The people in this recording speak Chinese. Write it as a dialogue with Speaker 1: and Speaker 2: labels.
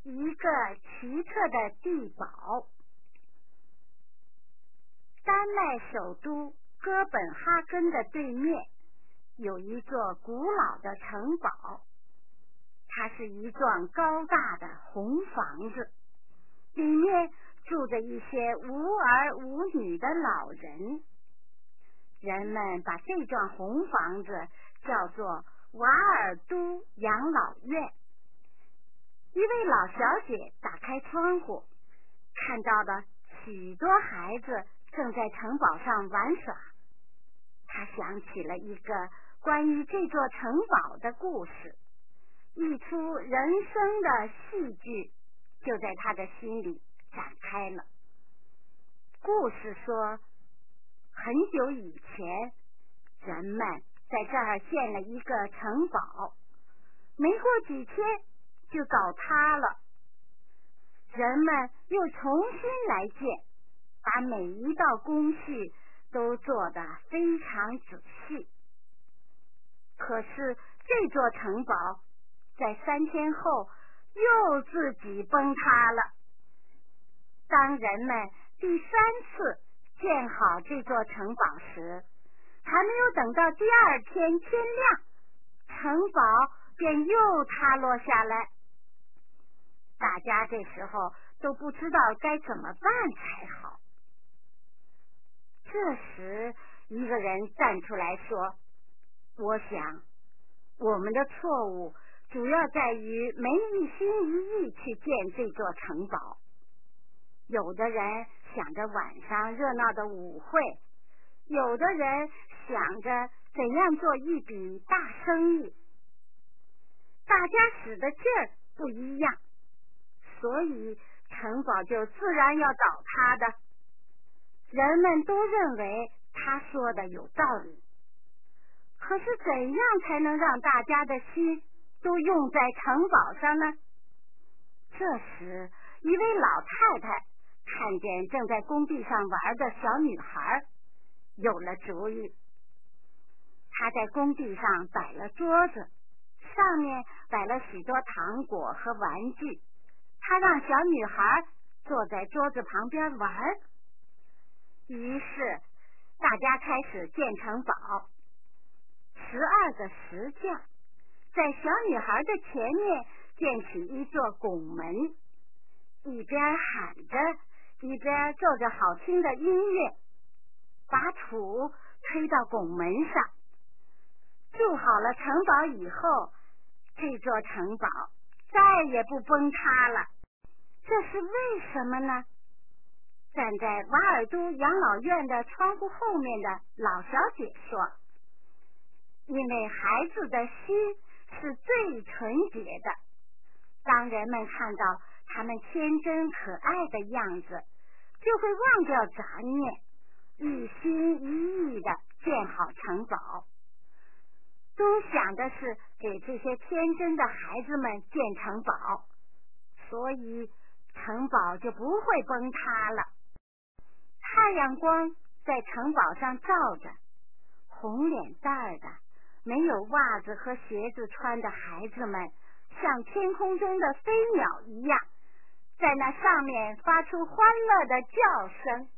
Speaker 1: 一个奇特的地堡。丹麦首都哥本哈根的对面有一座古老的城堡，它是一幢高大的红房子，里面住着一些无儿无女的老人。人们把这幢红房子叫做瓦尔都养老院。一位老小姐打开窗户，看到了许多孩子正在城堡上玩耍。她想起了一个关于这座城堡的故事，一出人生的戏剧就在她的心里展开了。故事说，很久以前，人们在这儿建了一个城堡，没过几天就倒塌了。人们又重新来建，把每一道工序都做得非常仔细。可是这座城堡在3天后又自己崩塌了。当人们第3次建好这座城堡时，还没有等到第2天天亮，城堡便又塌落下来。大家这时候都不知道该怎么办才好。这时一个人站出来说，我想我们的错误主要在于没一心一意去建这座城堡。有的人想着晚上热闹的舞会，有的人想着怎样做一笔大生意。大家使的劲儿不一样，所以城堡就自然要倒塌的。人们都认为他说的有道理，可是怎样才能让大家的心都用在城堡上呢？这时一位老太太看见正在工地上玩的小女孩，有了主意。她在工地上摆了桌子，上面摆了许多糖果和玩具。她让小女孩坐在桌子旁边玩。于是大家开始建城堡。12个石匠在小女孩的前面建起一座拱门，一边喊着，一边奏着好听的音乐，把土推到拱门上。筑好了城堡以后，这座城堡再也不崩塌了。这是为什么呢？站在瓦尔都养老院的窗户后面的老小姐说，因为孩子的心是最纯洁的，当人们看到他们天真可爱的样子，就会忘掉杂念，一心一意地建好城堡。都想的是给这些天真的孩子们建城堡，所以城堡就不会崩塌了。太阳光在城堡上照着，红脸蛋的没有袜子和鞋子穿的孩子们像天空中的飞鸟一样，在那上面发出欢乐的叫声。